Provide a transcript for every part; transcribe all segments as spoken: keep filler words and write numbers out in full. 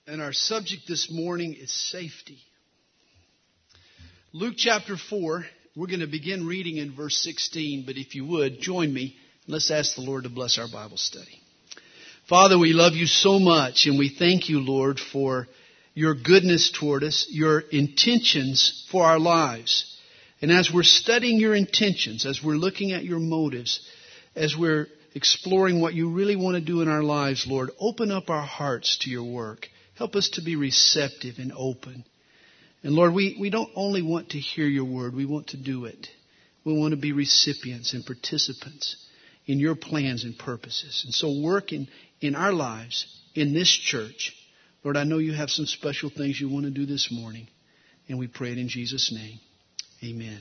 And our subject this morning is safety. Luke chapter four, we're going to begin reading in verse sixteen, but if you would, join me. Let's ask the Lord to bless our Bible study. Father, we love you so much, and we thank you, Lord, for your goodness toward us, your intentions for our lives. And as we're studying your intentions, as we're looking at your motives, as we're exploring what you really want to do in our lives, Lord, open up our hearts to your work. Help us to be receptive and open. And Lord, we, we don't only want to hear your word, we want to do it. We want to be recipients and participants in your plans and purposes. And so work in, in our lives, in this church. Lord, I know you have some special things you want to do this morning. And we pray it in Jesus' name. Amen.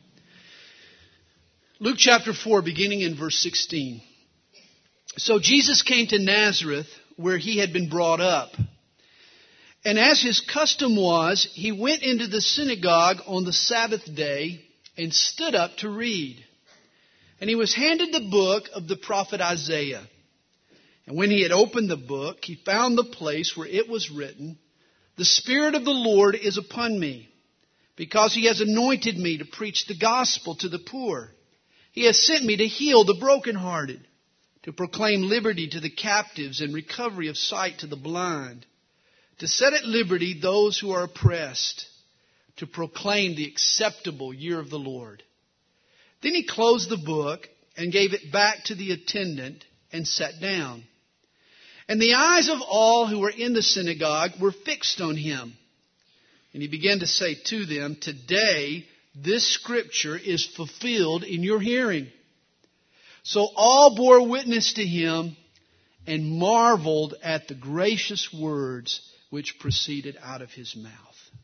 Luke chapter four, beginning in verse sixteen. So Jesus came to Nazareth, where he had been brought up. And as his custom was, he went into the synagogue on the Sabbath day and stood up to read. And he was handed the book of the prophet Isaiah. And when he had opened the book, he found the place where it was written, "The Spirit of the Lord is upon me, because he has anointed me to preach the gospel to the poor. He has sent me to heal the brokenhearted, to proclaim liberty to the captives and recovery of sight to the blind, to set at liberty those who are oppressed, to proclaim the acceptable year of the Lord." Then he closed the book and gave it back to the attendant and sat down. And the eyes of all who were in the synagogue were fixed on him. And he began to say to them, "Today this scripture is fulfilled in your hearing." So all bore witness to him and marveled at the gracious words which proceeded out of his mouth.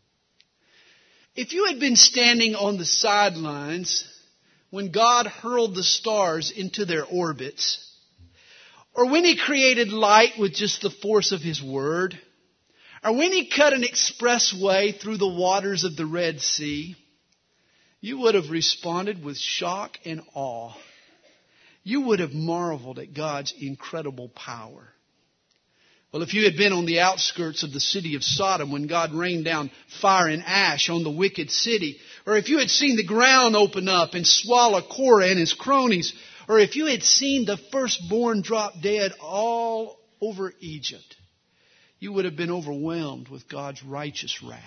If you had been standing on the sidelines when God hurled the stars into their orbits, or when he created light with just the force of his word, or when he cut an expressway through the waters of the Red Sea, you would have responded with shock and awe. You would have marveled at God's incredible power. Well, if you had been on the outskirts of the city of Sodom when God rained down fire and ash on the wicked city, or if you had seen the ground open up and swallow Korah and his cronies, or if you had seen the firstborn drop dead all over Egypt, you would have been overwhelmed with God's righteous wrath.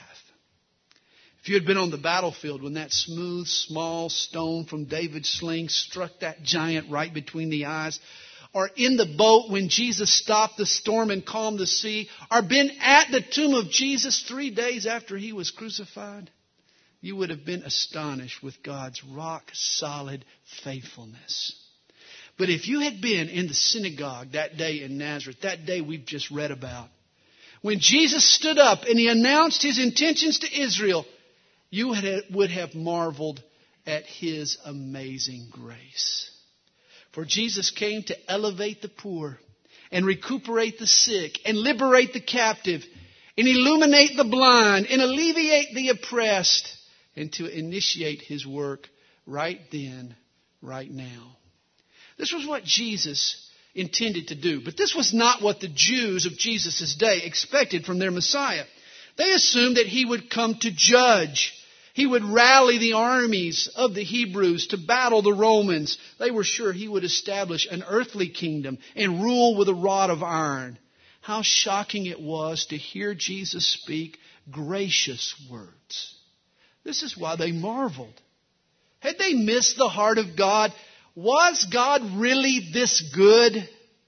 If you had been on the battlefield when that smooth, small stone from David's sling struck that giant right between the eyes, or in the boat when Jesus stopped the storm and calmed the sea, or been at the tomb of Jesus three days after he was crucified, you would have been astonished with God's rock-solid faithfulness. But if you had been in the synagogue that day in Nazareth, that day we've just read about, when Jesus stood up and he announced his intentions to Israel, you would have marveled at his amazing grace. For Jesus came to elevate the poor and recuperate the sick and liberate the captive and illuminate the blind and alleviate the oppressed and to initiate his work right then, right now. This was what Jesus intended to do. But this was not what the Jews of Jesus' day expected from their Messiah. They assumed that he would come to judge. He would rally the armies of the Hebrews to battle the Romans. They were sure he would establish an earthly kingdom and rule with a rod of iron. How shocking it was to hear Jesus speak gracious words. This is why they marveled. Had they missed the heart of God? Was God really this good?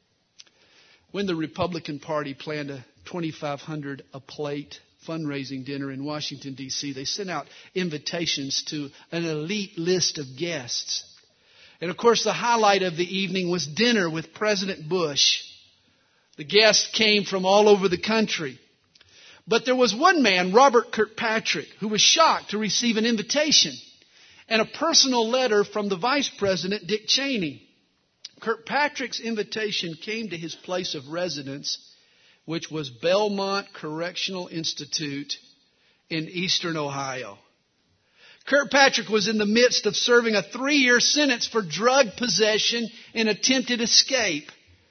When the Republican Party planned a twenty-five hundred dollars a plate fundraising dinner in Washington, D C, they sent out invitations to an elite list of guests. And of course, the highlight of the evening was dinner with President Bush. The guests came from all over the country. But there was one man, Robert Kirkpatrick, who was shocked to receive an invitation and a personal letter from the Vice President, Dick Cheney. Kirkpatrick's invitation came to his place of residence, which was Belmont Correctional Institute in eastern Ohio. Kirkpatrick was in the midst of serving a three-year sentence for drug possession and attempted escape.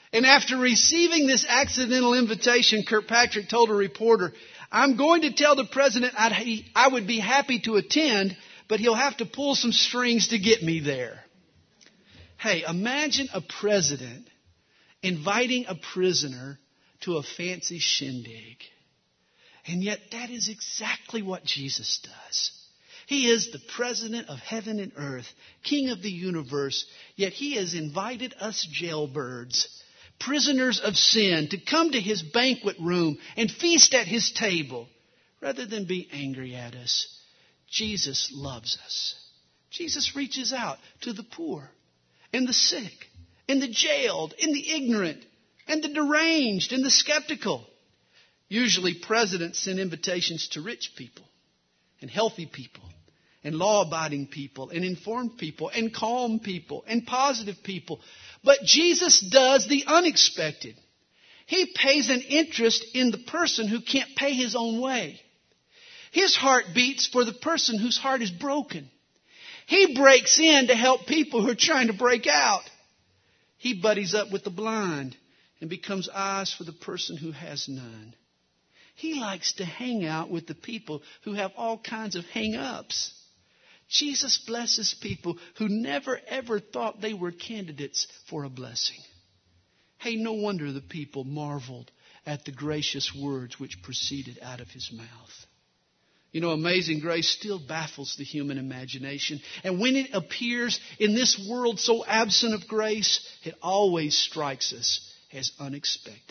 And after receiving this accidental invitation, Kirkpatrick told a reporter, "I'm going to tell the president I'd, he, I would be happy to attend, but he'll have to pull some strings to get me there." Hey, imagine a president inviting a prisoner to a fancy shindig. And yet that is exactly what Jesus does. He is the president of heaven and earth, king of the universe, yet he has invited us jailbirds, prisoners of sin, to come to his banquet room and feast at his table rather than be angry at us. Jesus loves us. Jesus reaches out to the poor and the sick and the jailed and the ignorant and the deranged and the skeptical. Usually presidents send invitations to rich people and healthy people and law-abiding people and informed people and calm people and positive people. But Jesus does the unexpected. He pays an interest in the person who can't pay his own way. His heart beats for the person whose heart is broken. He breaks in to help people who are trying to break out. He buddies up with the blind and becomes eyes for the person who has none. He likes to hang out with the people who have all kinds of hang-ups. Jesus blesses people who never ever thought they were candidates for a blessing. Hey, no wonder the people marveled at the gracious words which proceeded out of his mouth. You know, amazing grace still baffles the human imagination. And when it appears in this world so absent of grace, it always strikes us as unexpected.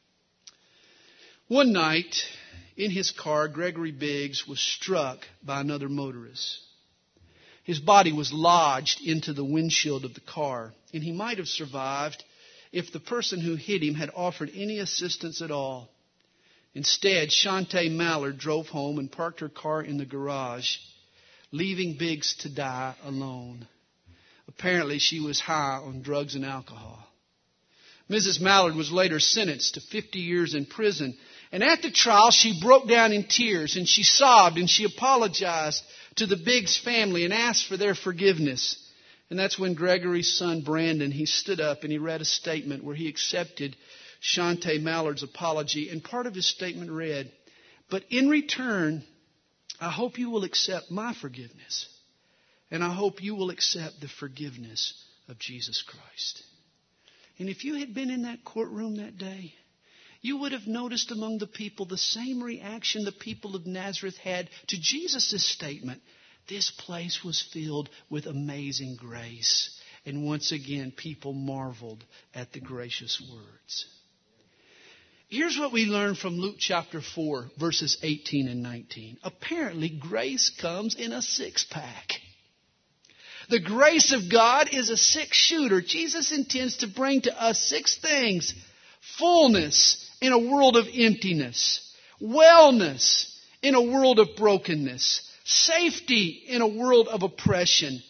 One night, in his car, Gregory Biggs was struck by another motorist. His body was lodged into the windshield of the car, and he might have survived if the person who hit him had offered any assistance at all. Instead, Shante Mallard drove home and parked her car in the garage, leaving Biggs to die alone. Apparently, she was high on drugs and alcohol. Missus Mallard was later sentenced to fifty years in prison. And at the trial, she broke down in tears and she sobbed and she apologized to the Biggs family and asked for their forgiveness. And that's when Gregory's son, Brandon, he stood up and he read a statement where he accepted Shante Mallard's apology. And part of his statement read, "But in return, I hope you will accept my forgiveness. And I hope you will accept the forgiveness of Jesus Christ." And if you had been in that courtroom that day, you would have noticed among the people the same reaction the people of Nazareth had to Jesus' statement. This place was filled with amazing grace. And once again, people marveled at the gracious words. Here's what we learn from Luke chapter four, verses eighteen and nineteen. Apparently, grace comes in a six-pack. The grace of God is a six-shooter. Jesus intends to bring to us six things: fullness in a world of emptiness, wellness in a world of brokenness, safety in a world of oppression,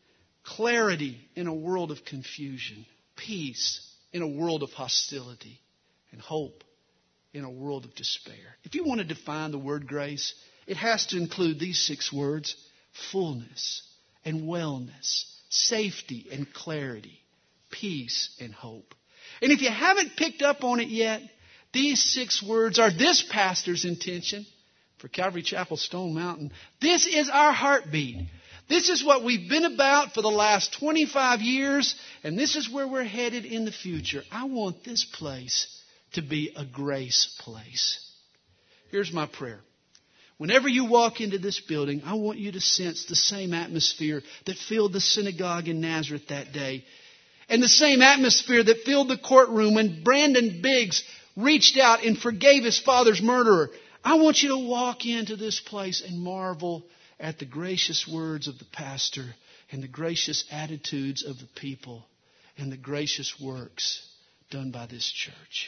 clarity in a world of confusion, peace in a world of hostility, and hope in a world of despair. If you want to define the word grace, it has to include these six words: fullness and wellness, safety and clarity, peace and hope. And if you haven't picked up on it yet, these six words are this pastor's intention for Calvary Chapel Stone Mountain. This is our heartbeat. This is what we've been about for the last twenty-five years, and this is where we're headed in the future. I want this place to be a grace place. Here's my prayer. Whenever you walk into this building, I want you to sense the same atmosphere that filled the synagogue in Nazareth that day, and the same atmosphere that filled the courtroom when Brandon Biggs reached out and forgave his father's murderer. I want you to walk into this place and marvel at the gracious words of the pastor and the gracious attitudes of the people and the gracious works done by this church.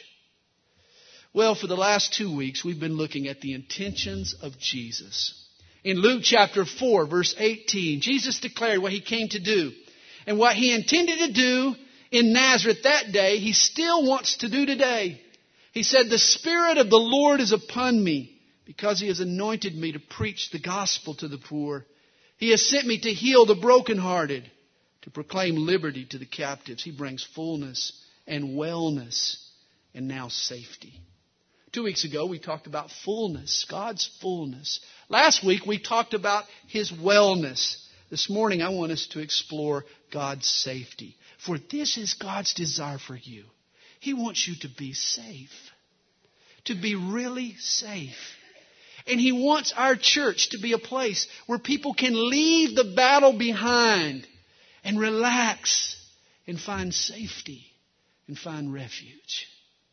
Well, for the last two weeks, we've been looking at the intentions of Jesus. In Luke chapter four, verse eighteen, Jesus declared what he came to do. And what he intended to do in Nazareth that day, he still wants to do today. He said, "The Spirit of the Lord is upon me, because he has anointed me to preach the gospel to the poor. He has sent me to heal the brokenhearted, to proclaim liberty to the captives." He brings fullness and wellness and now safety. Two weeks ago, we talked about fullness, God's fullness. Last week, we talked about His wellness. This morning, I want us to explore God's safety. For this is God's desire for you. He wants you to be safe, to be really safe. And He wants our church to be a place where people can leave the battle behind and relax and find safety and find refuge.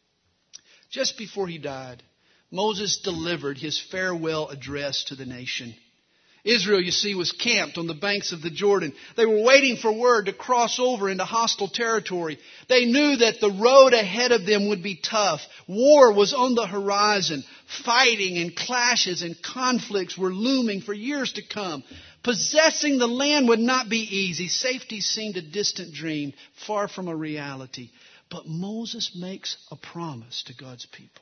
Just before he died, Moses delivered his farewell address to the nation. Israel, you see, was camped on the banks of the Jordan. They were waiting for word to cross over into hostile territory. They knew that the road ahead of them would be tough. War was on the horizon. Fighting and clashes and conflicts were looming for years to come. Possessing the land would not be easy. Safety seemed a distant dream, far from a reality. But Moses makes a promise to God's people.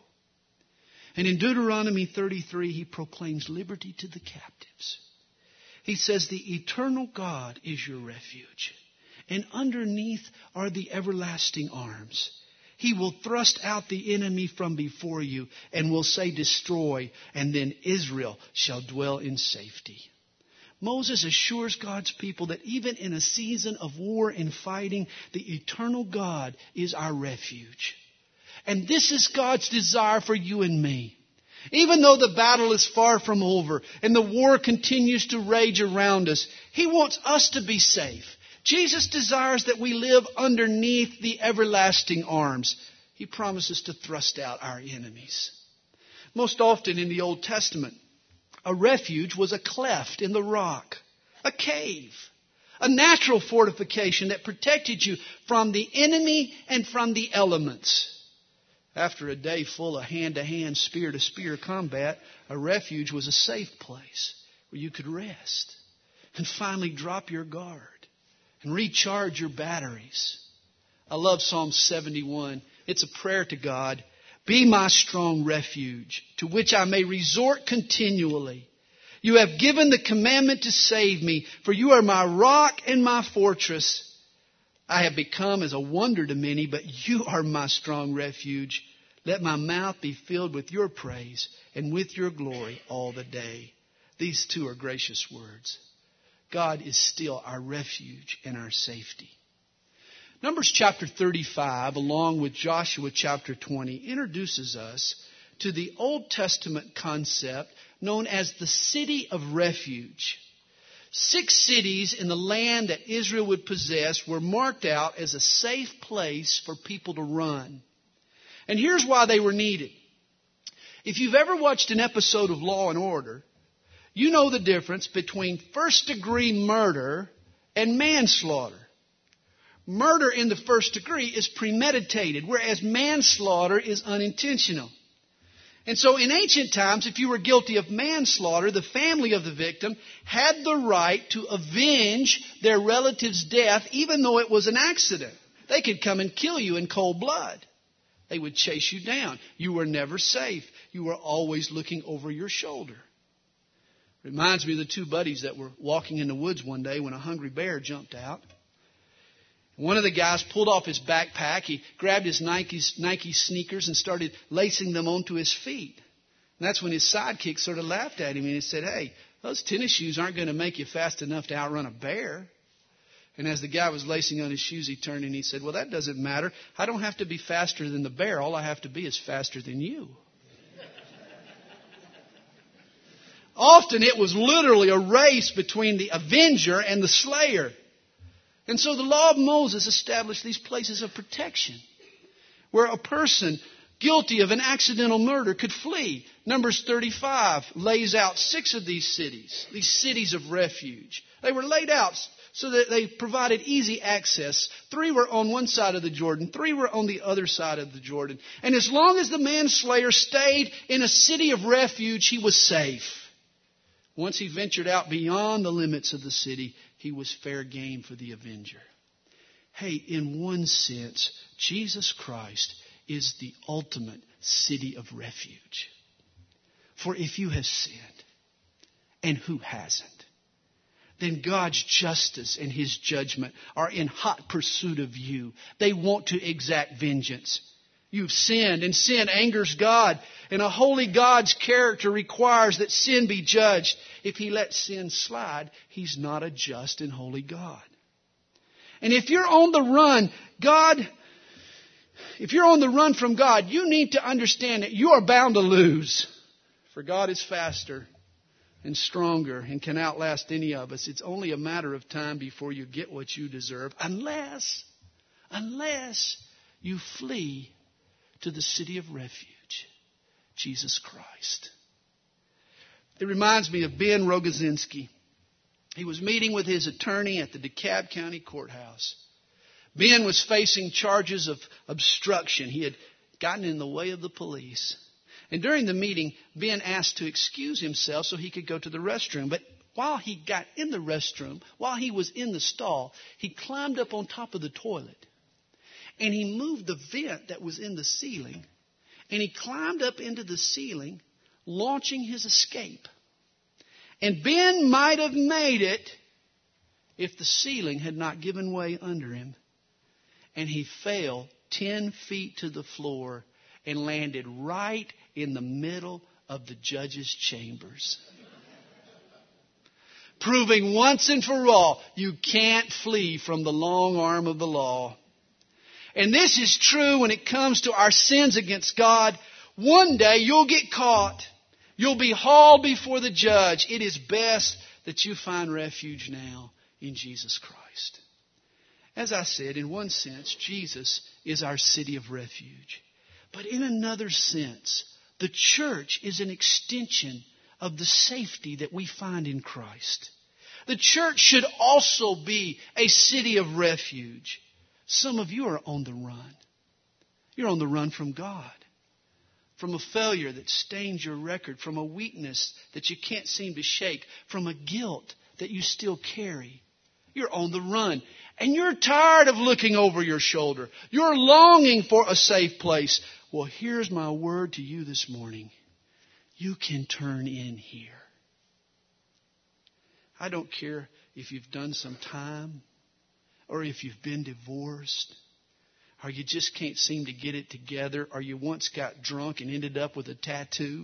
And in Deuteronomy thirty-three, he proclaims liberty to the captives. He says, the eternal God is your refuge, and underneath are the everlasting arms. He will thrust out the enemy from before you and will say, destroy, and then Israel shall dwell in safety. Moses assures God's people that even in a season of war and fighting, the eternal God is our refuge. And this is God's desire for you and me. Even though the battle is far from over and the war continues to rage around us, He wants us to be safe. Jesus desires that we live underneath the everlasting arms. He promises to thrust out our enemies. Most often in the Old Testament, a refuge was a cleft in the rock, a cave, a natural fortification that protected you from the enemy and from the elements. After a day full of hand-to-hand, spear-to-spear combat, a refuge was a safe place where you could rest and finally drop your guard and recharge your batteries. I love Psalm seventy-one. It's a prayer to God. Be my strong refuge, to which I may resort continually. You have given the commandment to save me, for you are my rock and my fortress. I have become as a wonder to many, but you are my strong refuge. Let my mouth be filled with your praise and with your glory all the day. These two are gracious words. God is still our refuge and our safety. Numbers chapter thirty-five, along with Joshua chapter twenty, introduces us to the Old Testament concept known as the city of refuge. Six cities in the land that Israel would possess were marked out as a safe place for people to run. And here's why they were needed. If you've ever watched an episode of Law and Order, you know the difference between first-degree murder and manslaughter. Murder in the first degree is premeditated, whereas manslaughter is unintentional. And so in ancient times, if you were guilty of manslaughter, the family of the victim had the right to avenge their relative's death, even though it was an accident. They could come and kill you in cold blood. They would chase you down. You were never safe. You were always looking over your shoulder. Reminds me of the two buddies that were walking in the woods one day when a hungry bear jumped out. One of the guys pulled off his backpack. He grabbed his Nike, Nike sneakers and started lacing them onto his feet. And that's when his sidekick sort of laughed at him and he said, hey, those tennis shoes aren't going to make you fast enough to outrun a bear. And as the guy was lacing on his shoes, he turned and he said, well, that doesn't matter. I don't have to be faster than the bear. All I have to be is faster than you. Often it was literally a race between the avenger and the slayer. And so the law of Moses established these places of protection where a person guilty of an accidental murder could flee. Numbers thirty-five lays out six of these cities, these cities of refuge. They were laid out so that they provided easy access. Three were on one side of the Jordan. Three were on the other side of the Jordan. And as long as the manslayer stayed in a city of refuge, he was safe. Once he ventured out beyond the limits of the city, he was fair game for the avenger. Hey, in one sense, Jesus Christ is the ultimate city of refuge. For if you have sinned, and who hasn't, then God's justice and His judgment are in hot pursuit of you. They want to exact vengeance. You've sinned, and sin angers God. And a holy God's character requires that sin be judged. If He lets sin slide, He's not a just and holy God. And if you're on the run, God, if you're on the run from God, you need to understand that you are bound to lose. For God is faster and stronger and can outlast any of us. It's only a matter of time before you get what you deserve, unless, unless you flee to the city of refuge, Jesus Christ. It reminds me of Ben Rogozinski. He was meeting with his attorney at the DeKalb County Courthouse. Ben was facing charges of obstruction. He had gotten in the way of the police. And during the meeting, Ben asked to excuse himself so he could go to the restroom. But while he got in the restroom, while he was in the stall, he climbed up on top of the toilet. And he moved the vent that was in the ceiling. And he climbed up into the ceiling, launching his escape. And Ben might have made it if the ceiling had not given way under him. And he fell ten feet to the floor and landed right in the middle of the judge's chambers. Proving once and for all, you can't flee from the long arm of the law. And this is true when it comes to our sins against God. One day you'll get caught. You'll be hauled before the judge. It is best that you find refuge now in Jesus Christ. As I said, in one sense, Jesus is our city of refuge. But in another sense, the church is an extension of the safety that we find in Christ. The church should also be a city of refuge. Some of you are on the run. You're on the run from God, from a failure that stains your record, from a weakness that you can't seem to shake, from a guilt that you still carry. You're on the run. And you're tired of looking over your shoulder. You're longing for a safe place. Well, here's my word to you this morning. You can turn in here. I don't care if you've done some time, or if you've been divorced, or you just can't seem to get it together, or you once got drunk and ended up with a tattoo,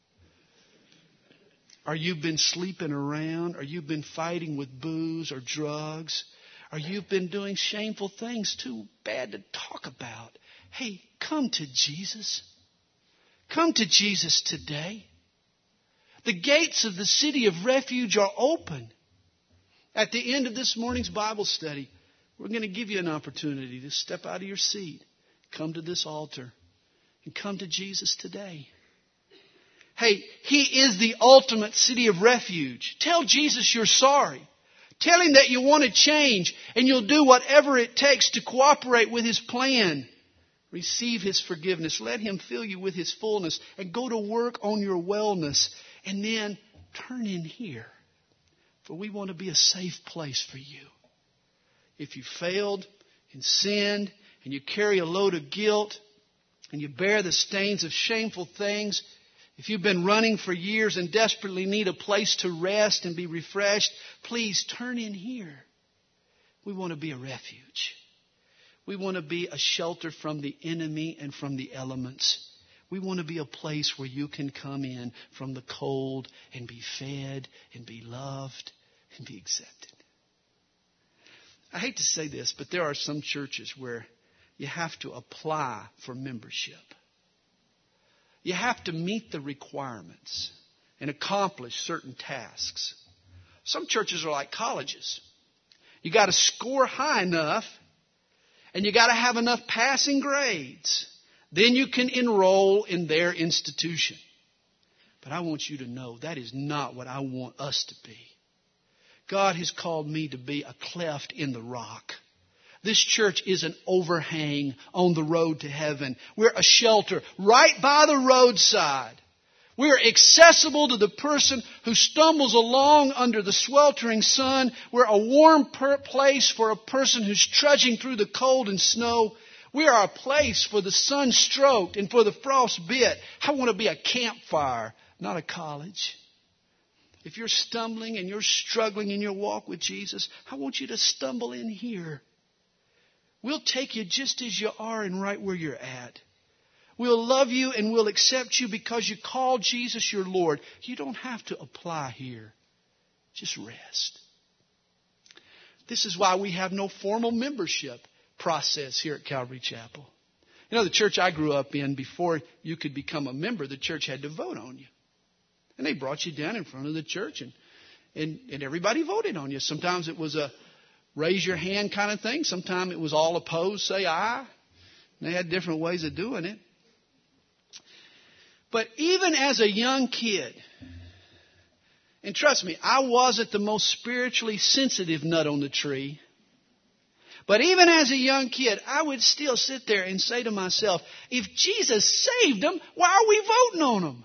or you've been sleeping around, or you've been fighting with booze or drugs, or you've been doing shameful things too bad to talk about. Hey, come to Jesus. Come to Jesus today. The gates of the city of refuge are open. At the end of this morning's Bible study, we're going to give you an opportunity to step out of your seat, come to this altar, and come to Jesus today. Hey, He is the ultimate city of refuge. Tell Jesus you're sorry. Tell Him that you want to change, and you'll do whatever it takes to cooperate with His plan. Receive His forgiveness. Let Him fill you with His fullness, and go to work on your wellness. And then turn in here, for we want to be a safe place for you. If you failed and sinned, and you carry a load of guilt, and you bear the stains of shameful things, if you've been running for years and desperately need a place to rest and be refreshed, please turn in here. We want to be a refuge. We want to be a shelter from the enemy and from the elements. We want to be a place where you can come in from the cold and be fed and be loved and be accepted. I hate to say this, but there are some churches where you have to apply for membership. You have to meet the requirements and accomplish certain tasks. Some churches are like colleges. You got to score high enough, and you got to have enough passing grades. Then you can enroll in their institution. But I want you to know that is not what I want us to be. God has called me to be a cleft in the rock. This church is an overhang on the road to heaven. We're a shelter right by the roadside. We're accessible to the person who stumbles along under the sweltering sun. We're a warm per- place for a person who's trudging through the cold and snow. We are a place for the sun-stroked and for the frost bit. I want to be a campfire, not a college. If you're stumbling and you're struggling in your walk with Jesus, I want you to stumble in here. We'll take you just as you are and right where you're at. We'll love you and we'll accept you because you call Jesus your Lord. You don't have to apply here. Just rest. This is why we have no formal membership process here at Calvary Chapel. You know, the church I grew up in, before you could become a member, the church had to vote on you. And they brought you down in front of the church and, and, and everybody voted on you. Sometimes it was a raise your hand kind of thing. Sometimes it was all opposed, say aye. And they had different ways of doing it. But even as a young kid, and trust me, I wasn't the most spiritually sensitive nut on the tree. But even as a young kid, I would still sit there and say to myself, if Jesus saved them, why are we voting on them?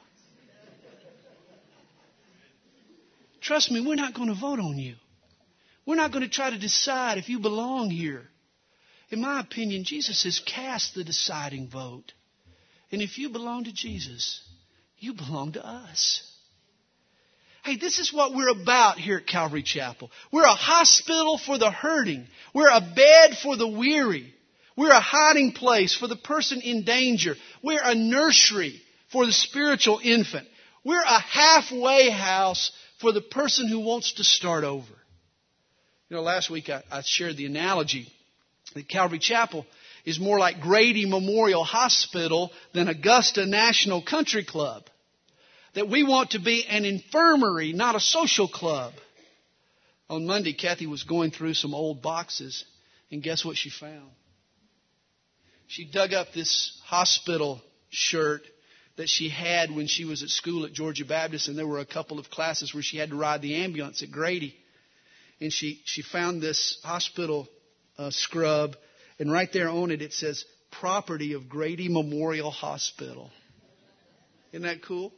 Trust me, we're not going to vote on you. We're not going to try to decide if you belong here. In my opinion, Jesus has cast the deciding vote. And if you belong to Jesus, you belong to us. Hey, this is what we're about here at Calvary Chapel. We're a hospital for the hurting. We're a bed for the weary. We're a hiding place for the person in danger. We're a nursery for the spiritual infant. We're a halfway house for the person who wants to start over. You know, last week I, I shared the analogy that Calvary Chapel is more like Grady Memorial Hospital than Augusta National Country Club. That we want to be an infirmary, not a social club. On Monday, Kathy was going through some old boxes, and guess what she found? She dug up this hospital shirt that she had when she was at school at Georgia Baptist, and there were a couple of classes where she had to ride the ambulance at Grady. And she, she found this hospital uh, scrub, and right there on it, it says, property of Grady Memorial Hospital. Isn't that cool?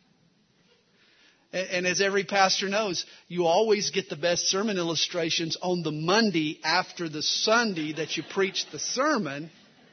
And, and as every pastor knows, you always get the best sermon illustrations on the Monday after the Sunday that you preach the sermon.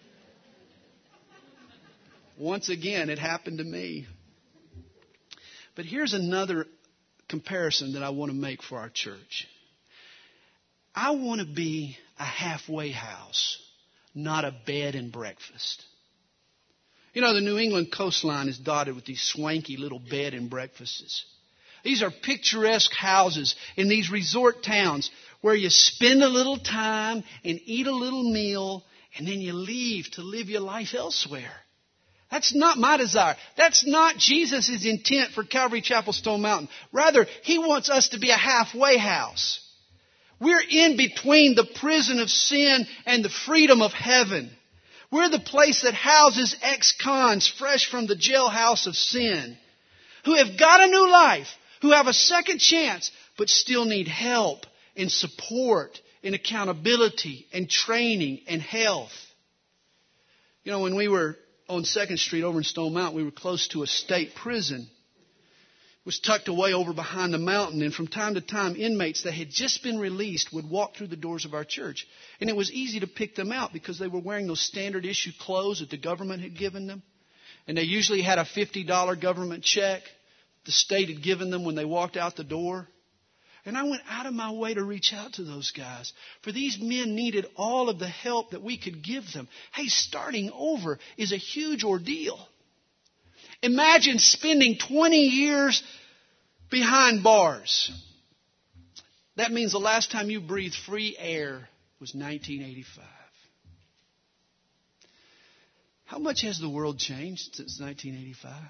Once again, it happened to me. But here's another comparison that I want to make for our church. I want to be a halfway house, not a bed and breakfast. You know, the New England coastline is dotted with these swanky little bed and breakfasts. These are picturesque houses in these resort towns where you spend a little time and eat a little meal and then you leave to live your life elsewhere. That's not my desire. That's not Jesus' intent for Calvary Chapel Stone Mountain. Rather, He wants us to be a halfway house. We're in between the prison of sin and the freedom of heaven. We're the place that houses ex-cons fresh from the jailhouse of sin, who have got a new life, who have a second chance, but still need help and support and accountability and training and health. You know, when we were on second Street over in Stone Mountain, we were close to a state prison. It was tucked away over behind the mountain, and from time to time, inmates that had just been released would walk through the doors of our church. And it was easy to pick them out because they were wearing those standard issue clothes that the government had given them. And they usually had a fifty dollars government check the state had given them when they walked out the door. And I went out of my way to reach out to those guys. For these men needed all of the help that we could give them. Hey, starting over is a huge ordeal. Imagine spending twenty years behind bars. That means the last time you breathed free air was nineteen eighty-five. How much has the world changed since nineteen eighty-five?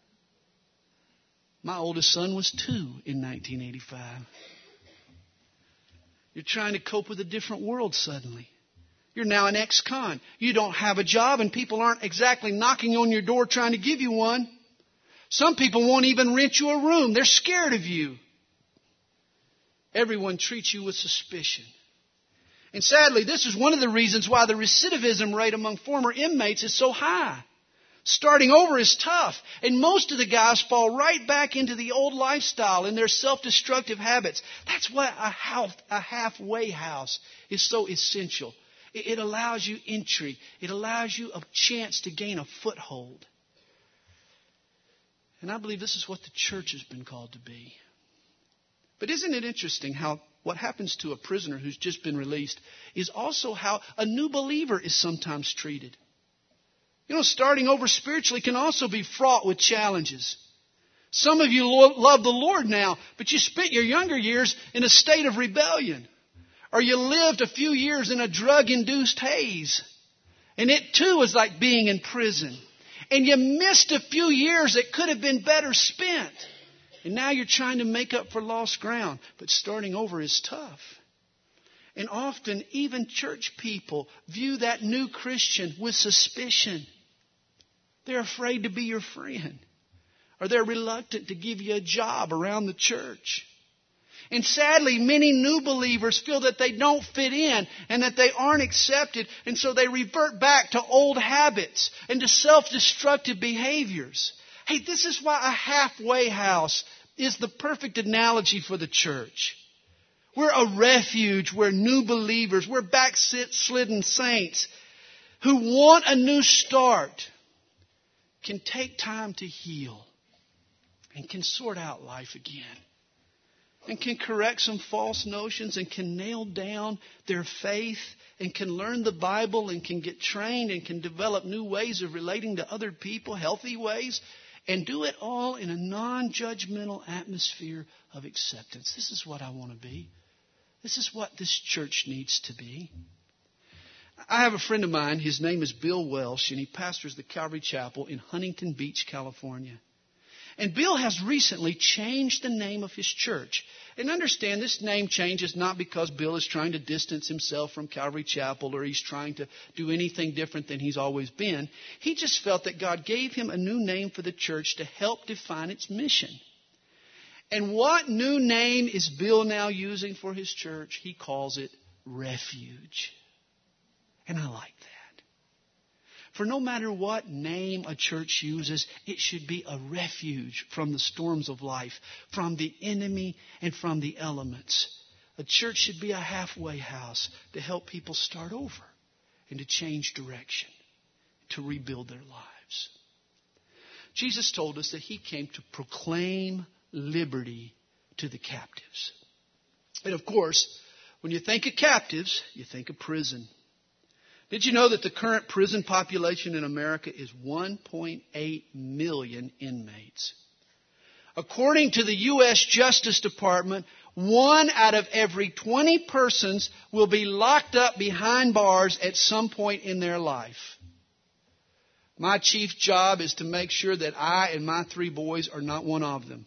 My oldest son was two in nineteen eighty-five. You're trying to cope with a different world suddenly. You're now an ex-con. You don't have a job and people aren't exactly knocking on your door trying to give you one. Some people won't even rent you a room. They're scared of you. Everyone treats you with suspicion. And sadly, this is one of the reasons why the recidivism rate among former inmates is so high. Starting over is tough. And most of the guys fall right back into the old lifestyle and their self-destructive habits. That's why a, house, a halfway house is so essential. It, it allows you entry. It allows you a chance to gain a foothold. And I believe this is what the church has been called to be. But isn't it interesting how what happens to a prisoner who's just been released is also how a new believer is sometimes treated. You know, starting over spiritually can also be fraught with challenges. Some of you lo- love the Lord now, but you spent your younger years in a state of rebellion. Or you lived a few years in a drug-induced haze. And it too was like being in prison. And you missed a few years that could have been better spent. And now you're trying to make up for lost ground. But starting over is tough. And often even church people view that new Christian with suspicion. They're afraid to be your friend. Or they're reluctant to give you a job around the church. And sadly, many new believers feel that they don't fit in and that they aren't accepted. And so they revert back to old habits and to self-destructive behaviors. Hey, this is why a halfway house is the perfect analogy for the church. We're a refuge where new believers, we're backslidden saints who want a new start can take time to heal and can sort out life again. And can correct some false notions and can nail down their faith and can learn the Bible and can get trained and can develop new ways of relating to other people, healthy ways, and do it all in a non-judgmental atmosphere of acceptance. This is what I want to be. This is what this church needs to be. I have a friend of mine. His name is Bill Welsh, and he pastors the Calvary Chapel in Huntington Beach, California. And Bill has recently changed the name of his church. And understand, this name change is not because Bill is trying to distance himself from Calvary Chapel or he's trying to do anything different than he's always been. He just felt that God gave him a new name for the church to help define its mission. And what new name is Bill now using for his church? He calls it Refuge. And I like that. For no matter what name a church uses, it should be a refuge from the storms of life, from the enemy and from the elements. A church should be a halfway house to help people start over and to change direction, to rebuild their lives. Jesus told us that He came to proclaim liberty to the captives. And of course, when you think of captives, you think of prison. Did you know that the current prison population in America is one point eight million inmates? According to the U S Justice Department, one out of every twenty persons will be locked up behind bars at some point in their life. My chief job is to make sure that I and my three boys are not one of them.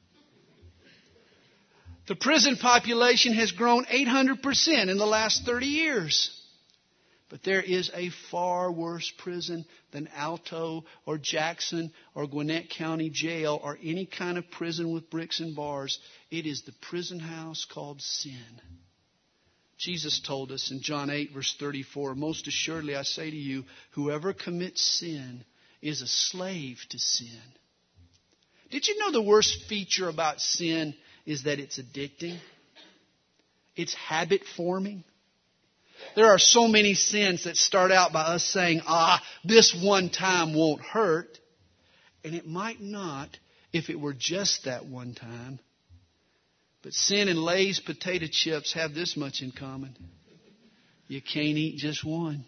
The prison population has grown eight hundred percent in the last thirty years. But there is a far worse prison than Alto or Jackson or Gwinnett County Jail or any kind of prison with bricks and bars. It is the prison house called sin. Jesus told us in John eight, verse thirty-four, "Most assuredly I say to you, whoever commits sin is a slave to sin." Did you know the worst feature about sin is that it's addicting? It's habit forming. There are so many sins that start out by us saying, ah, this one time won't hurt. And it might not if it were just that one time. But sin and Lay's potato chips have this much in common. You can't eat just one.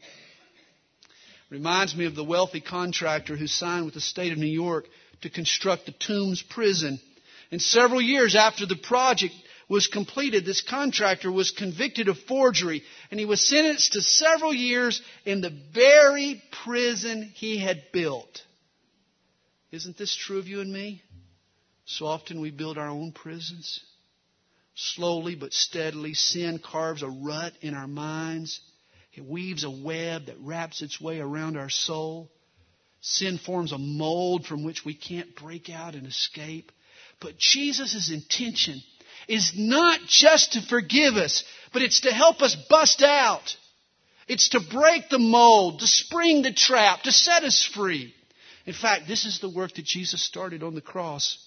Reminds me of the wealthy contractor who signed with the state of New York to construct the Tombs prison. And several years after the project was completed, this contractor was convicted of forgery, and he was sentenced to several years in the very prison he had built. Isn't this true of you and me? So often we build our own prisons. Slowly but steadily, sin carves a rut in our minds. It weaves a web that wraps its way around our soul. Sin forms a mold from which we can't break out and escape. But Jesus' intention is not just to forgive us, but it's to help us bust out. It's to break the mold, to spring the trap, to set us free. In fact, this is the work that Jesus started on the cross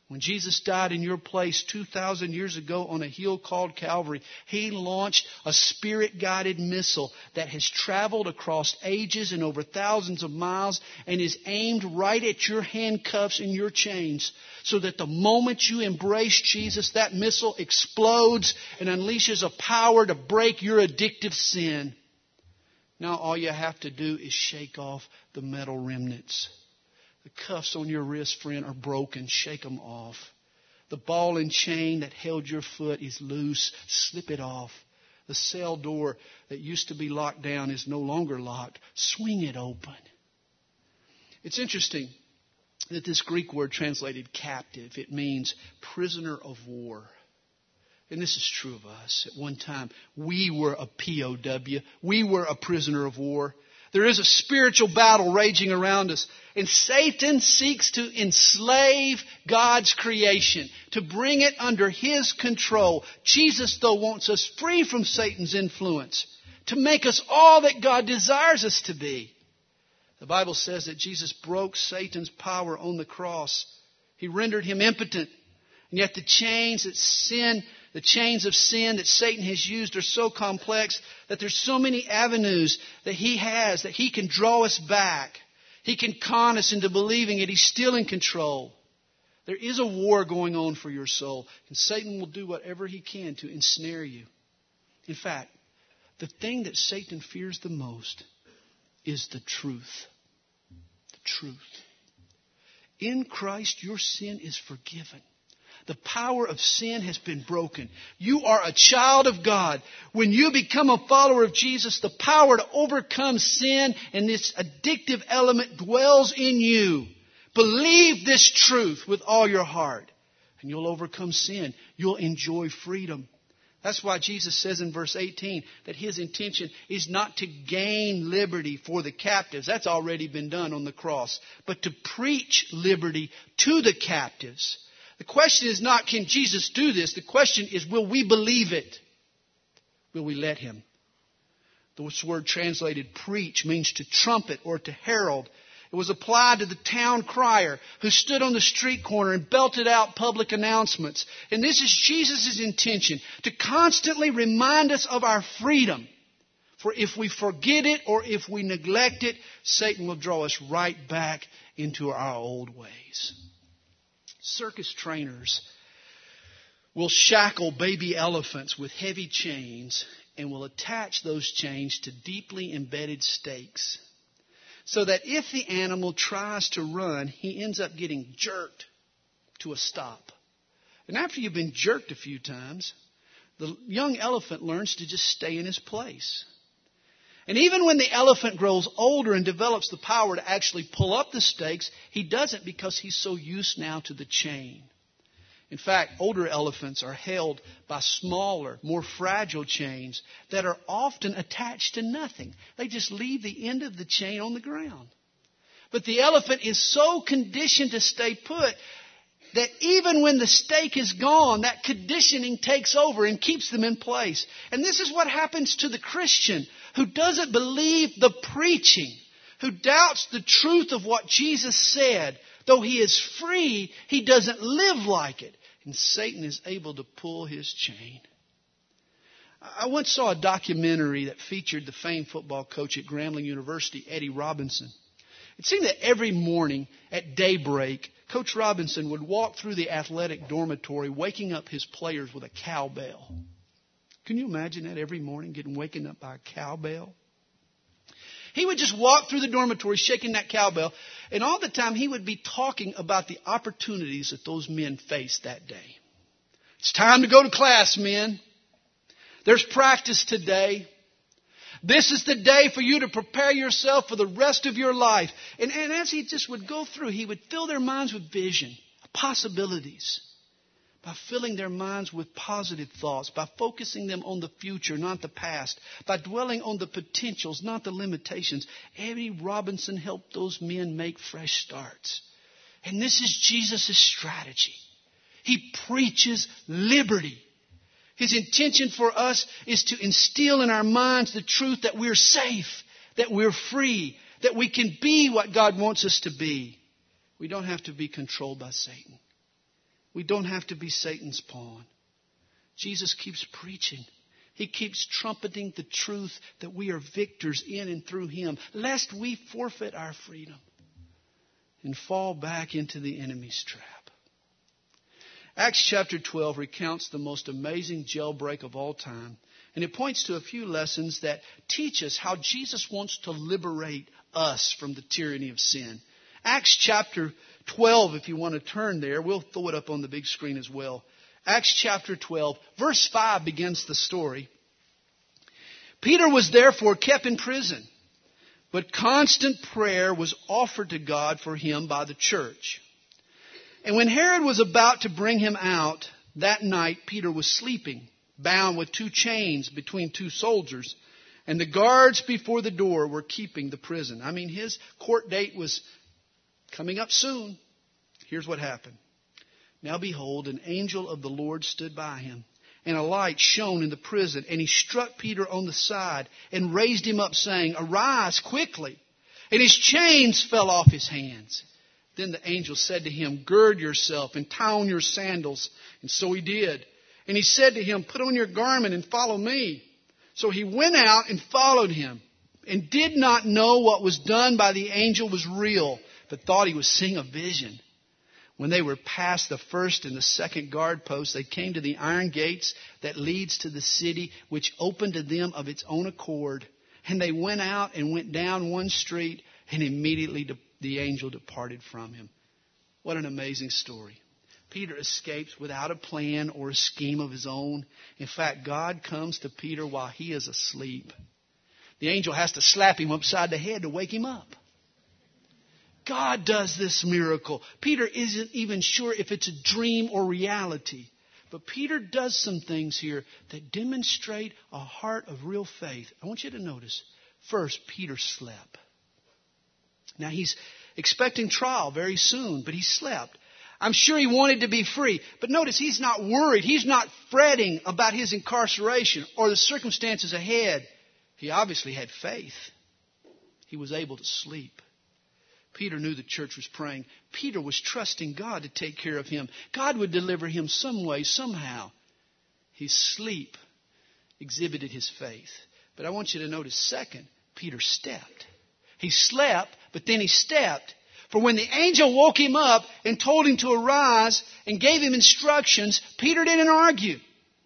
When Jesus died in your place two thousand years ago on a hill called Calvary, He launched a Spirit-guided missile that has traveled across ages and over thousands of miles and is aimed right at your handcuffs and your chains, so that the moment you embrace Jesus, that missile explodes and unleashes a power to break your addictive sin. Now all you have to do is shake off the metal remnants. The cuffs on your wrist, friend, are broken. Shake them off. The ball and chain that held your foot is loose. Slip it off. The cell door that used to be locked down is no longer locked. Swing it open. It's interesting that this Greek word translated captive, it means prisoner of war. And this is true of us. At one time, we were a P O W. We were a prisoner of war. There is a spiritual battle raging around us. And Satan seeks to enslave God's creation, to bring it under His control. Jesus, though, wants us free from Satan's influence, to make us all that God desires us to be. The Bible says that Jesus broke Satan's power on the cross. He rendered him impotent. And yet the chains that sin, the chains of sin that Satan has used are so complex that there's so many avenues that he has that he can draw us back. He can con us into believing that he's still in control. There is a war going on for your soul, and Satan will do whatever he can to ensnare you. In fact, the thing that Satan fears the most is the truth. The truth. In Christ, your sin is forgiven. The power of sin has been broken. You are a child of God. When you become a follower of Jesus, the power to overcome sin and this addictive element dwells in you. Believe this truth with all your heart, and you'll overcome sin. You'll enjoy freedom. That's why Jesus says in verse eighteen that His intention is not to gain liberty for the captives. That's already been done on the cross. But to preach liberty to the captives. The question is not, can Jesus do this? The question is, will we believe it? Will we let Him? This word translated preach means to trumpet or to herald. It was applied to the town crier who stood on the street corner and belted out public announcements. And this is Jesus' intention, to constantly remind us of our freedom. For if we forget it or if we neglect it, Satan will draw us right back into our old ways. Circus trainers will shackle baby elephants with heavy chains and will attach those chains to deeply embedded stakes, so that if the animal tries to run, he ends up getting jerked to a stop. And after you've been jerked a few times, the young elephant learns to just stay in his place. And even when the elephant grows older and develops the power to actually pull up the stakes, he doesn't because he's so used now to the chain. In fact, older elephants are held by smaller, more fragile chains that are often attached to nothing. They just leave the end of the chain on the ground. But the elephant is so conditioned to stay put that even when the stake is gone, that conditioning takes over and keeps them in place. And this is what happens to the Christian who doesn't believe the preaching, who doubts the truth of what Jesus said. Though he is free, he doesn't live like it. And Satan is able to pull his chain. I once saw a documentary that featured the famed football coach at Grambling University, Eddie Robinson. It seemed that every morning at daybreak, Coach Robinson would walk through the athletic dormitory, waking up his players with a cowbell. Can you imagine that every morning, getting waken up by a cowbell? He would just walk through the dormitory shaking that cowbell, and all the time he would be talking about the opportunities that those men faced that day. It's time to go to class, men. There's practice today. This is the day for you to prepare yourself for the rest of your life. And, and as he just would go through, he would fill their minds with vision, possibilities, by filling their minds with positive thoughts, by focusing them on the future, not the past, by dwelling on the potentials, not the limitations. Eddie Robinson helped those men make fresh starts. And this is Jesus' strategy. He preaches liberty. His intention for us is to instill in our minds the truth that we're safe, that we're free, that we can be what God wants us to be. We don't have to be controlled by Satan. We don't have to be Satan's pawn. Jesus keeps preaching. He keeps trumpeting the truth that we are victors in and through Him, lest we forfeit our freedom and fall back into the enemy's trap. Acts chapter twelve recounts the most amazing jailbreak of all time. And it points to a few lessons that teach us how Jesus wants to liberate us from the tyranny of sin. Acts chapter twelve, if you want to turn there, we'll throw it up on the big screen as well. Acts chapter twelve, verse five begins the story. Peter was therefore kept in prison, but constant prayer was offered to God for him by the church. And when Herod was about to bring him out, that night Peter was sleeping, bound with two chains between two soldiers, and the guards before the door were keeping the prison. I mean, his court date was coming up soon. Here's what happened. Now behold, an angel of the Lord stood by him, and a light shone in the prison, and he struck Peter on the side and raised him up, saying, Arise quickly. And his chains fell off his hands. Then the angel said to him, Gird yourself and tie on your sandals. And so he did. And he said to him, Put on your garment and follow me. So he went out and followed him, and did not know what was done by the angel was real, but thought he was seeing a vision. When they were past the first and the second guard posts, they came to the iron gates that leads to the city, which opened to them of its own accord. And they went out and went down one street, and immediately the angel departed from him. What an amazing story. Peter escapes without a plan or a scheme of his own. In fact, God comes to Peter while he is asleep. The angel has to slap him upside the head to wake him up. God does this miracle. Peter isn't even sure if it's a dream or reality. But Peter does some things here that demonstrate a heart of real faith. I want you to notice. First, Peter slept. Now, he's expecting trial very soon, but he slept. I'm sure he wanted to be free. But notice, he's not worried. He's not fretting about his incarceration or the circumstances ahead. He obviously had faith. He was able to sleep. Peter knew the church was praying. Peter was trusting God to take care of him. God would deliver him some way, somehow. His sleep exhibited his faith. But I want you to notice, second, Peter stepped. He slept, but then he stepped. For when the angel woke him up and told him to arise and gave him instructions, Peter didn't argue.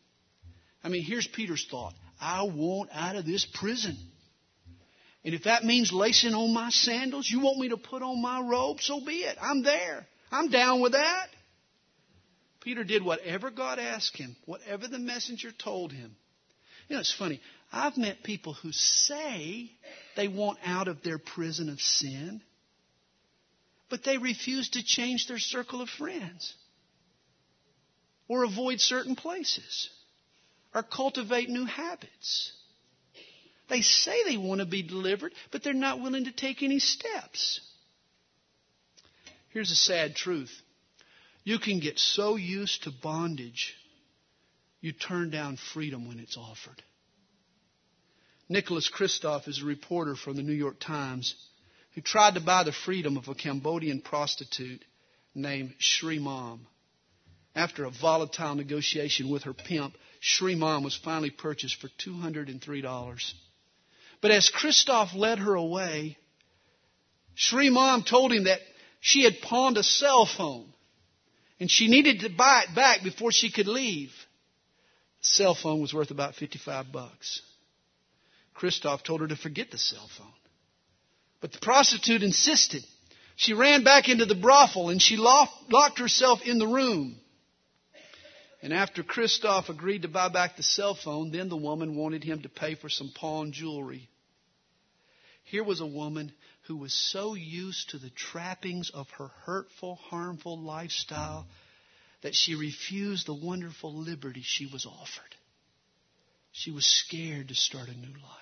I mean, here's Peter's thought. I want out of this prison. And if that means lacing on my sandals, you want me to put on my robe, so be it. I'm there. I'm down with that. Peter did whatever God asked him, whatever the messenger told him. You know, it's funny. I've met people who say they want out of their prison of sin, but they refuse to change their circle of friends or avoid certain places or cultivate new habits. They say they want to be delivered, but they're not willing to take any steps. Here's a sad truth. You can get so used to bondage, you turn down freedom when it's offered. Nicholas Kristof is a reporter from the New York Times who tried to buy the freedom of a Cambodian prostitute named Shri Mom. After a volatile negotiation with her pimp, Shri Mom was finally purchased for two hundred three dollars. But as Kristof led her away, Shri Mom told him that she had pawned a cell phone and she needed to buy it back before she could leave. The cell phone was worth about fifty-five bucks. Kristof told her to forget the cell phone. But the prostitute insisted. She ran back into the brothel and she locked, locked herself in the room. And after Kristof agreed to buy back the cell phone, then the woman wanted him to pay for some pawn jewelry. Here was a woman who was so used to the trappings of her hurtful, harmful lifestyle that she refused the wonderful liberty she was offered. She was scared to start a new life.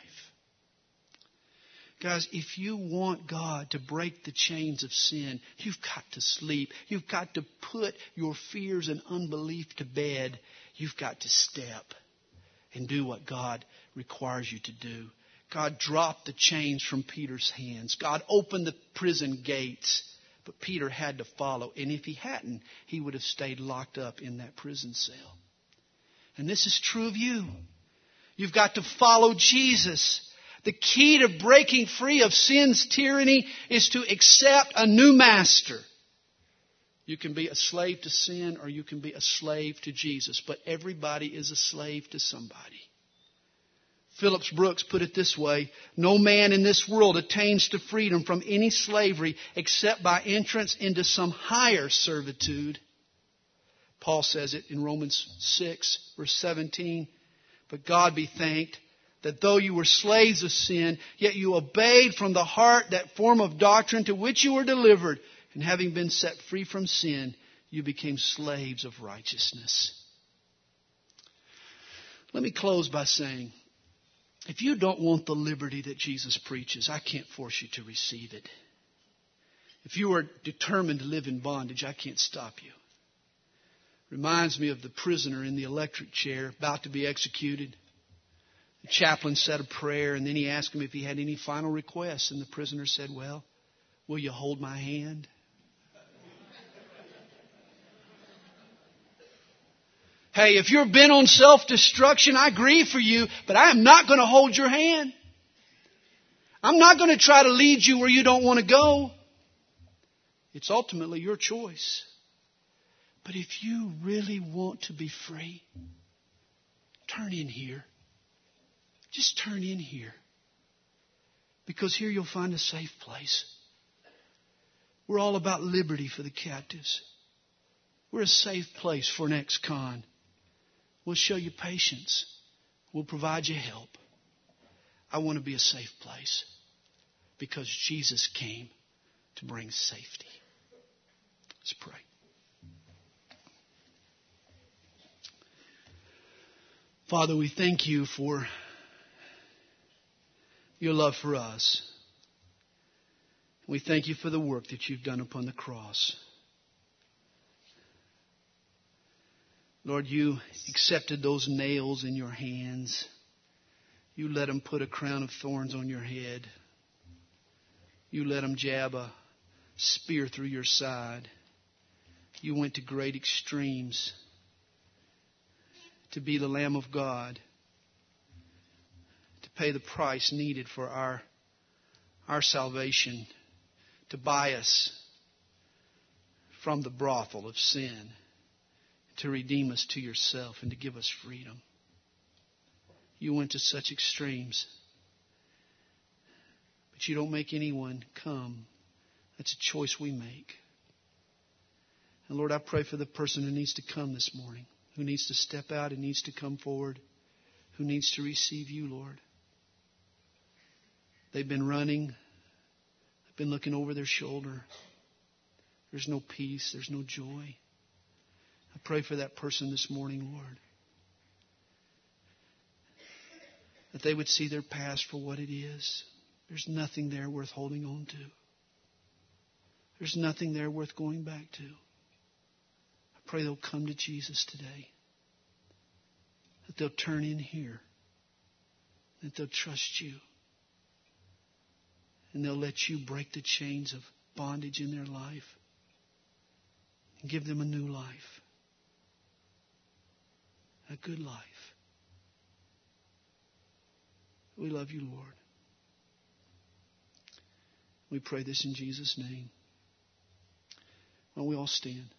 Guys, if you want God to break the chains of sin, you've got to sleep. You've got to put your fears and unbelief to bed. You've got to step and do what God requires you to do. God dropped the chains from Peter's hands. God opened the prison gates. But Peter had to follow. And if he hadn't, he would have stayed locked up in that prison cell. And this is true of you. You've got to follow Jesus. The key to breaking free of sin's tyranny is to accept a new master. You can be a slave to sin or you can be a slave to Jesus. But everybody is a slave to somebody. Phillips Brooks put it this way: no man in this world attains to freedom from any slavery except by entrance into some higher servitude. Paul says it in Romans six, verse seventeen. But God be thanked that though you were slaves of sin, yet you obeyed from the heart that form of doctrine to which you were delivered. And having been set free from sin, you became slaves of righteousness. Let me close by saying, if you don't want the liberty that Jesus preaches, I can't force you to receive it. If you are determined to live in bondage, I can't stop you. Reminds me of the prisoner in the electric chair about to be executed. The chaplain said a prayer and then he asked him if he had any final requests. And the prisoner said, well, will you hold my hand? Hey, if you're bent on self-destruction, I grieve for you, but I am not going to hold your hand. I'm not going to try to lead you where you don't want to go. It's ultimately your choice. But if you really want to be free, turn in here. Just turn in here. Because here you'll find a safe place. We're all about liberty for the captives. We're a safe place for an ex-con. We'll show you patience. We'll provide you help. I want to be a safe place because Jesus came to bring safety. Let's pray. Father, we thank you for your love for us. We thank you for the work that you've done upon the cross. Lord, you accepted those nails in your hands. You let them put a crown of thorns on your head. You let them jab a spear through your side. You went to great extremes to be the Lamb of God, to pay the price needed for our, our salvation, to buy us from the brothel of sin, to redeem us to yourself and to give us freedom. You went to such extremes. But you don't make anyone come. That's a choice we make. And Lord, I pray for the person who needs to come this morning, who needs to step out and needs to come forward, who needs to receive you, Lord. They've been running. They've been looking over their shoulder. There's no peace. There's no joy. I pray for that person this morning, Lord, that they would see their past for what it is. There's nothing there worth holding on to. There's nothing there worth going back to. I pray they'll come to Jesus today, that they'll turn in here, that they'll trust you, and they'll let you break the chains of bondage in their life and give them a new life. A good life. We love you, Lord. We pray this in Jesus' name. Well, we all stand.